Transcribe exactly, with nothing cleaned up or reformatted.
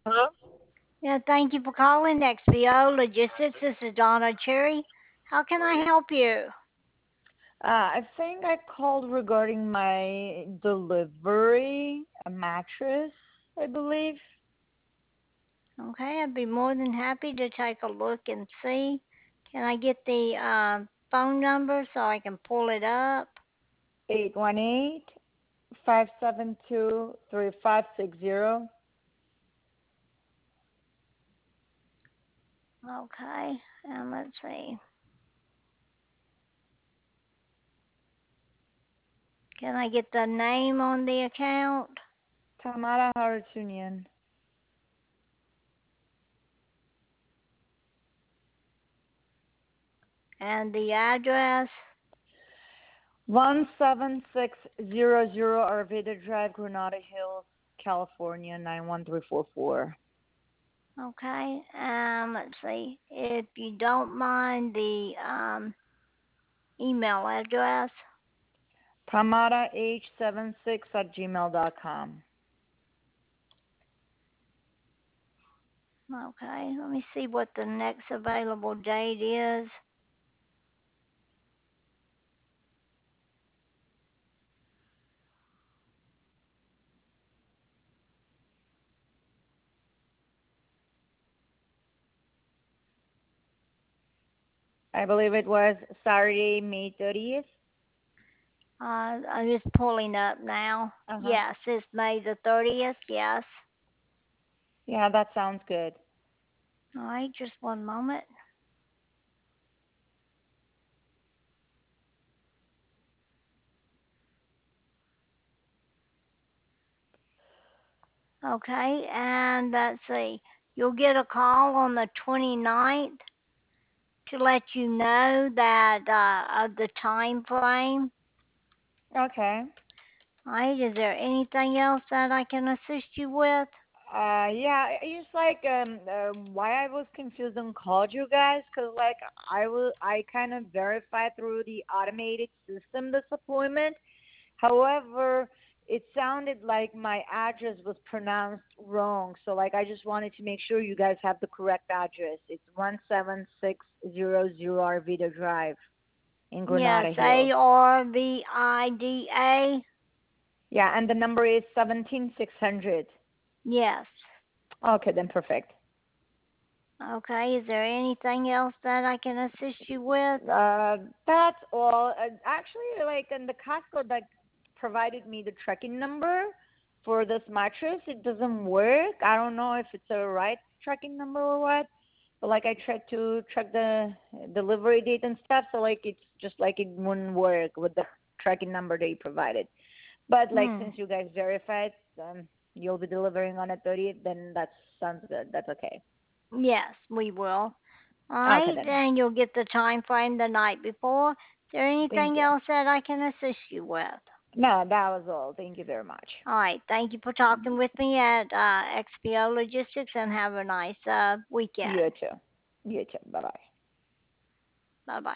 Hello? Yeah, thank you for calling X P O Logistics. This is Donna Cherry. How can I help you? Uh, I think I called regarding my delivery, a mattress, I believe. Okay, I'd be more than happy to take a look and see. Can I get the uh, phone number so I can pull it up? eight one eight, five seven two, three five six zero. Okay, and let's see. Can I get the name on the account Tamara Harutunian. and the address? one seven six zero zero Arvada Drive, Granada Hills, California, nine one three four four. Okay, and let's see. If you don't mind the um, email address. Tamara H seven six at gmail dot com. Okay, let me see what the next available date is. I believe it was Saturday, May thirtieth. Uh, I'm just pulling up now. Uh-huh. Yes, it's May the thirtieth. Yes. Yeah, that sounds good. All right, just one moment. Okay, and let's see. You'll get a call on the twenty-ninth to let you know that uh, of the time frame. Okay. All right, is there anything else that I can assist you with? Uh, yeah, it's like um, uh, why I was confused and called you guys, cause like I will, I kind of verified through the automated system this appointment. However, it sounded like my address was pronounced wrong, so like I just wanted to make sure you guys have the correct address. It's one seven six zero zero Arvida Drive in Yes, Granada A Hills. R V I D A. Yeah, and the number is seventeen six hundred. Yes. Okay, then perfect. Okay, is there anything else that I can assist you with? Uh, that's all. Uh, actually, like in the Costco that provided me the tracking number for this mattress, it doesn't work. I don't know if it's a right tracking number or what. But like I tried to track the delivery date and stuff, so like it's just like it wouldn't work with the tracking number they provided. But like Hmm. since you guys verified, um, you'll be delivering on the thirtieth, then that sounds good. That's okay. Yes, we will. All Okay right, then. and you'll get the time frame the night before. Is there Thank anything you. else that I can assist you with? No, that was all. Thank you very much. All right, thank you for talking with me at uh, X P O Logistics, and have a nice uh, You weekend. too. You too. Bye bye. Bye bye.